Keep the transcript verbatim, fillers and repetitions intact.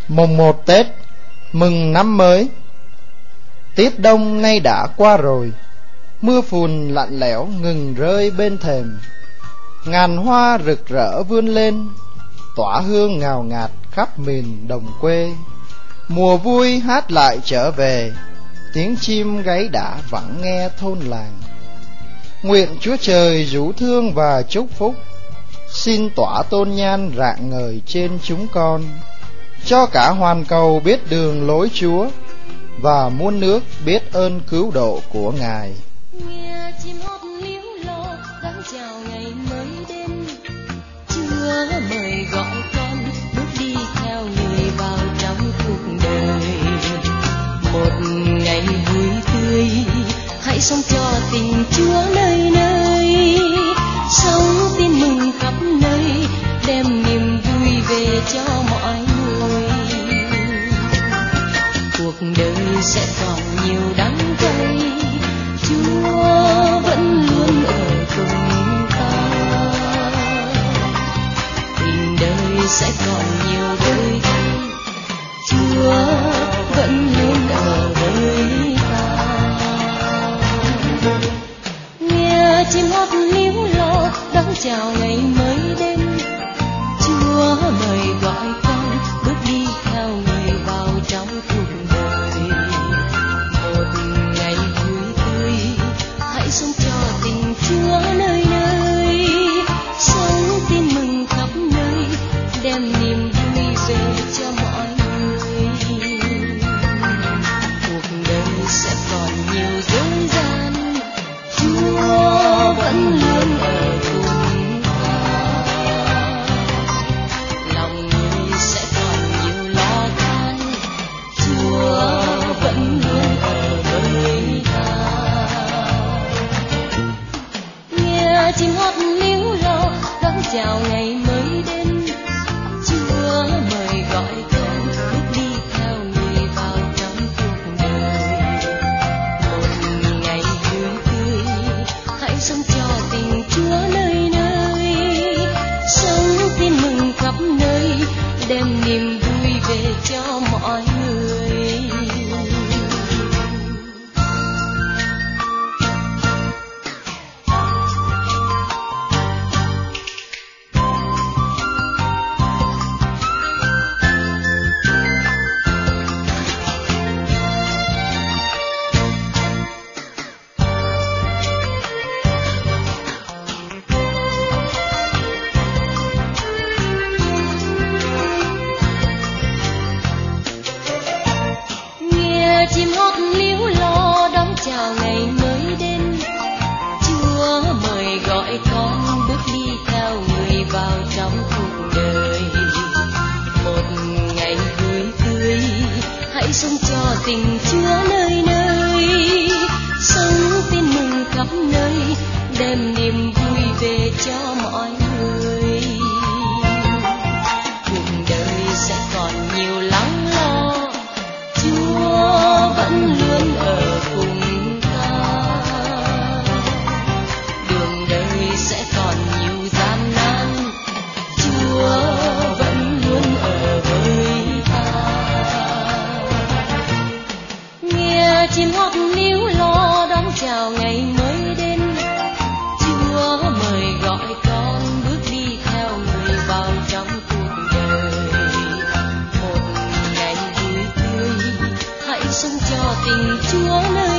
Mùng một Tết, mừng năm mới. Tiết đông nay đã qua rồi, mưa phùn lạnh lẽo ngừng rơi bên thềm. Ngàn hoa rực rỡ vươn lên, tỏa hương ngào ngạt khắp miền đồng quê. Mùa vui hát lại trở về, tiếng chim gáy đã vẳng nghe thôn làng. Nguyện Chúa Trời rủ thương và chúc phúc, xin tỏa tôn nhan rạng ngời trên chúng con, cho cả hoàn cầu biết đường lối Chúa, và muôn nước biết ơn cứu độ của Ngài. Nghe chim hót líu lo đón chào ngày mới đến, Chúa mời gọi con bước đi theo người vào trong cuộc đời. Một ngày vui tươi, hãy sống cho tình Chúa nơi nơi, sống tin mừng khắp nơi, đem niềm vui về cho mọi người. Cuộc đời sẽ còn nhiều đắng cay, Chúa vẫn luôn ở cùng ta. Tình đời sẽ còn nhiều đôi thay, Chúa vẫn luôn ở với ta. Nghe chim hót líu lo đón chào ngày mới đến, Chúa mời gọi con bước đi theo người vào trong cuộc đời. Một ngày vui tươi, hãy sống cho tình Chúa nơi nơi, sống tin mừng khắp nơi, đem niềm vui về cho mọi người. Cuộc đời sẽ còn nhiều dối gian, Chúa vẫn luôn ở cùng ta. Lòng người sẽ còn nhiều lo toan, Chúa vẫn luôn ở với ta. Nghe chim hót líu lo đón chào ngày mới đến, Chúa mời gọi con bước đi theo người vào trong cuộc đời. Một ngày vui tươi, hãy sống cho tình Chúa nơi nơi, sống tin mừng khắp nơi, đem niềm vui về cho mọi người. Nghe chim hót líu lo đón chào ngày mới đến, Chúa mời gọi con bước đi theo người vào trong cuộc đời. Một ngày vui tươi, hãy sống cho tình Chúa nơi nơi, sống tin mừng khắp nơi, đem niềm vui về cho mọi người. Cuộc đời sẽ còn nhiều lắng lo, Chúa vẫn luôn ở cùng ta. Đường đời sẽ còn nhiều gian nan, Chúa vẫn luôn ở với ta. Nghe chim hót líu lo đón chào ngày mới đến, Chúa mời gọi con bước đi theo người vào trong cuộc đời. Một ngày vui tươi, hãy sống cho tình Chúa nơi